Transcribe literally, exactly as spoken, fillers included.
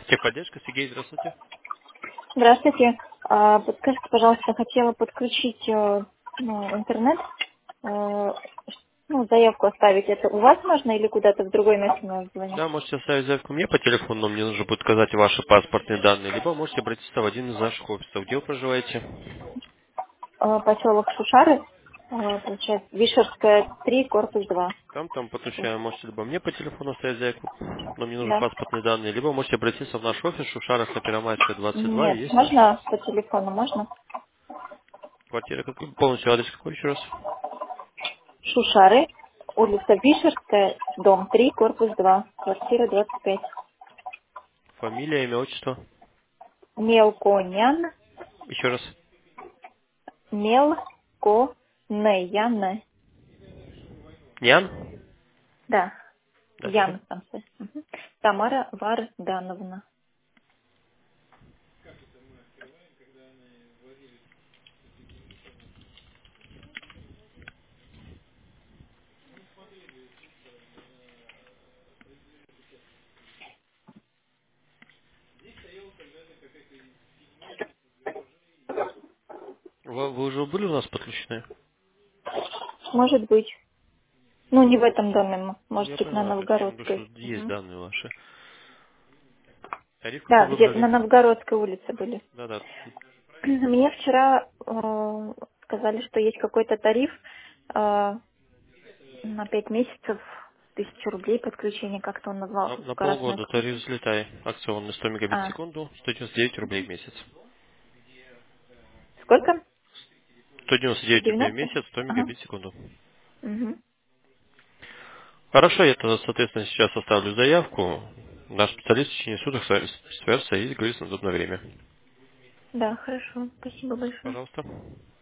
Техподдержка, Сергей, здравствуйте. Здравствуйте. А, Подскажите, пожалуйста, хотела подключить э, ну, интернет, э, ну, заявку оставить. Это у вас можно или куда-то в другое место нужно звонить? Да, можете оставить заявку мне по телефону, но мне нужно будет указать ваши паспортные данные, либо можете обратиться в один из наших офисов. Где вы проживаете? Э, Поселок Шушары, э, получается, Вишерская, три, корпус два. Там, там подключаем, можете либо мне по телефону оставить заявку, но мне нужны Да. паспортные данные, либо можете обратиться в наш офис в Шушарах на Первомайская, двадцать два, и Нет, есть можно по телефону, можно? квартира. Какой, полностью адрес какой еще раз? Шушары, улица Вишерская, дом три, корпус два, квартира двадцать пять. Фамилия, имя, отчество. Мелконян, Еще раз. Мелконеян, Ян? да. Дальше. Ян в конце. Мгм. Тамара Вардановна. Вы, вы уже были у нас подключены? Может быть. Ну, не в этом доме, м- может Я быть, на понимаю, причем, потому Новгородской. что есть Мгм. данные ваши. Тариф какой Да, где-то выбрали? на Новгородской улице были. Да-да. Мне вчера э, сказали, что есть какой-то тариф э, на пять месяцев, тысячу рублей подключение, как-то он На, назвался, на скоростное полгода тариф подключение. взлетай. Акционный сто мегабит в А, секунду, сто девяносто девять рублей в месяц. сколько? сто девяносто девять рублей в девяносто? месяц, сто Ага. мегабит в секунду. Мгм. Хорошо, я тогда, соответственно, сейчас оставлю заявку. Наш специалист в течение суток с вами свяжется и договорится на удобное время. Да, хорошо. Спасибо большое. Пожалуйста.